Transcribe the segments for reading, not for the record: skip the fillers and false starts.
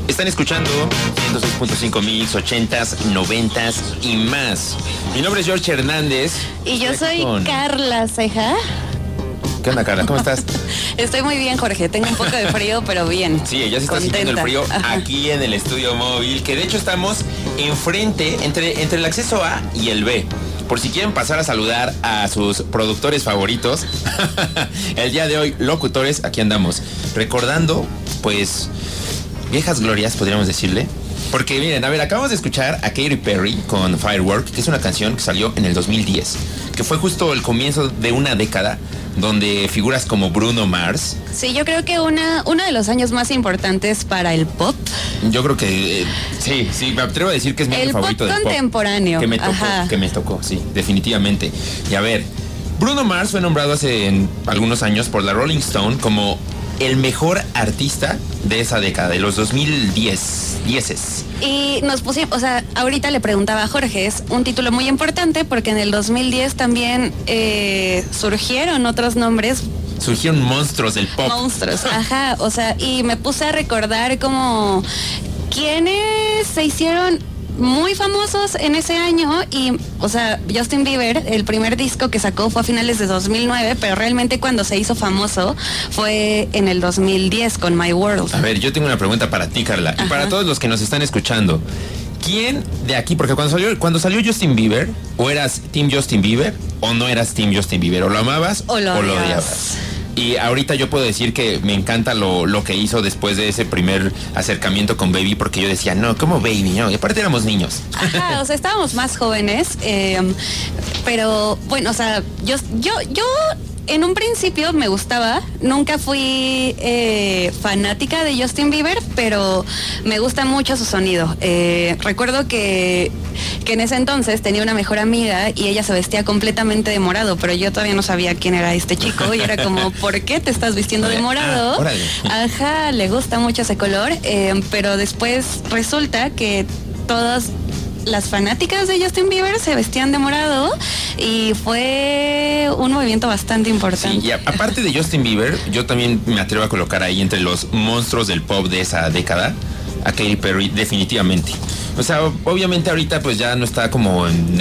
Están escuchando 106.5 mix, 80s, 90s y más. Mi nombre es George Hernández. Y yo soy Carla Ceja. ¿Qué onda, Carla? ¿Cómo estás? Estoy muy bien, Jorge. Tengo un poco de frío, pero bien. Sí, ya se está sintiendo el frío. Ajá. Aquí en el estudio móvil, que de hecho estamos enfrente, entre el acceso A y el B. Por si quieren pasar a saludar a sus productores favoritos. El día de hoy, locutores, aquí andamos. Recordando, pues, viejas glorias, podríamos decirle. Porque miren, a ver, acabamos de escuchar a Katy Perry con Firework, que es una canción que salió en el 2010, que fue justo el comienzo de una década donde figuras como Bruno Mars. Sí, yo creo que uno de los años más importantes para el pop. Yo creo que sí, me atrevo a decir que es mi año favorito del pop. El pop contemporáneo. Que me tocó, sí, definitivamente. Y a ver, Bruno Mars fue nombrado hace algunos años por la Rolling Stone como el mejor artista de esa década, de los 2010. Y nos pusimos, o sea, ahorita le preguntaba a Jorge, es un título muy importante porque en el 2010 también surgieron otros nombres. Surgieron monstruos del pop. Monstruos, ajá, o sea, y me puse a recordar como quiénes se hicieron muy famosos en ese año y, o sea, Justin Bieber, el primer disco que sacó fue a finales de 2009, pero realmente cuando se hizo famoso fue en el 2010 con My World. A ver, yo tengo una pregunta para ti, Carla, y para todos los que nos están escuchando. ¿Quién de aquí, porque cuando salió Justin Bieber, o eras Team Justin Bieber o no eras Team Justin Bieber, o lo amabas o lo odiabas? Y ahorita yo puedo decir que me encanta lo que hizo después de ese primer acercamiento con Baby, porque yo decía, no, ¿cómo Baby? No, y aparte éramos niños. Ajá, o sea, estábamos más jóvenes, pero bueno, o sea, yo en un principio me gustaba, nunca fui fanática de Justin Bieber, pero me gusta mucho su sonido. Recuerdo que en ese entonces tenía una mejor amiga y ella se vestía completamente de morado, pero yo todavía no sabía quién era este chico y era como, ¿por qué te estás vistiendo de morado? Ajá, le gusta mucho ese color, pero después resulta que todas las fanáticas de Justin Bieber se vestían de morado y fue un movimiento bastante importante. Sí, y aparte de Justin Bieber, yo también me atrevo a colocar ahí entre los monstruos del pop de esa década a Katy Perry, definitivamente. O sea, obviamente ahorita pues ya no está como en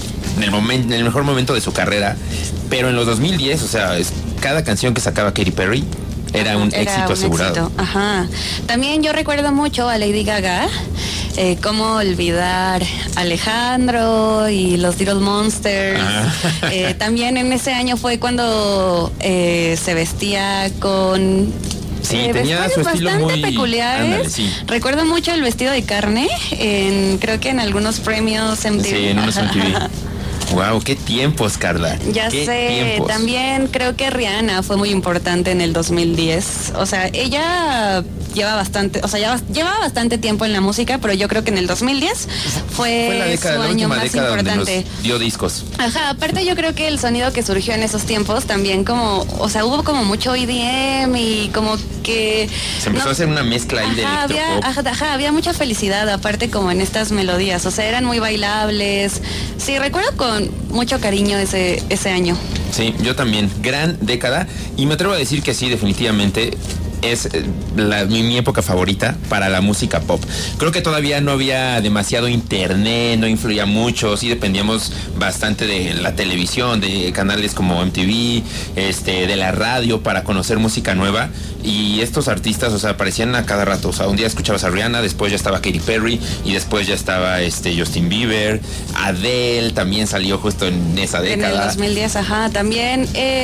el mejor momento de su carrera, pero en los 2010, o sea, cada canción que sacaba Katy Perry era un éxito asegurado. Éxito. Ajá. También yo recuerdo mucho a Lady Gaga. Cómo olvidar Alejandro y los Little Monsters. También en ese año fue cuando se vestía con tenía su estilo bastante muy peculiares. Ándale, sí. Recuerdo mucho el vestido de carne, creo que en algunos premios MTV. Sí, en unos MTV. Wow, qué tiempos, Carla. Ya sé, tiempos. También creo que Rihanna fue muy importante en el 2010. O sea, ella lleva bastante tiempo en la música, pero yo creo que en el 2010 fue la década, su año más importante. Dio discos. Ajá, aparte yo creo que el sonido que surgió en esos tiempos también como, o sea, hubo como mucho EDM y como que se empezó a hacer una mezcla ahí de electropop. Había mucha felicidad aparte como en estas melodías, o sea, eran muy bailables. Sí, recuerdo con mucho cariño ese año. Sí, yo también. Gran década. Y me atrevo a decir que sí, definitivamente es mi época favorita para la música pop. Creo que todavía no había demasiado internet, no influía mucho, sí dependíamos bastante de la televisión, de canales como MTV, de la radio para conocer música nueva. Y estos artistas, o sea, aparecían a cada rato. O sea, un día escuchabas a Rihanna, después ya estaba Katy Perry y después ya estaba Justin Bieber. Adele también salió justo en esa década. En el 2010, ajá. También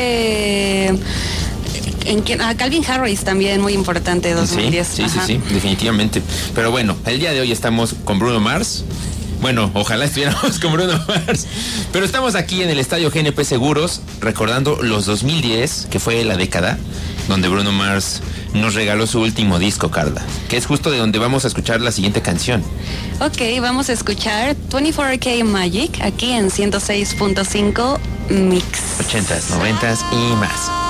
Calvin Harris también muy importante, 2010. Sí, definitivamente. Pero bueno, el día de hoy estamos con Bruno Mars. Bueno, ojalá estuviéramos con Bruno Mars. Pero estamos aquí en el Estadio GNP Seguros, recordando los 2010, que fue la década donde Bruno Mars nos regaló su último disco, Carla, que es justo de donde vamos a escuchar la siguiente canción. Ok, vamos a escuchar 24K Magic aquí en 106.5 Mix. 80s, 90s y más.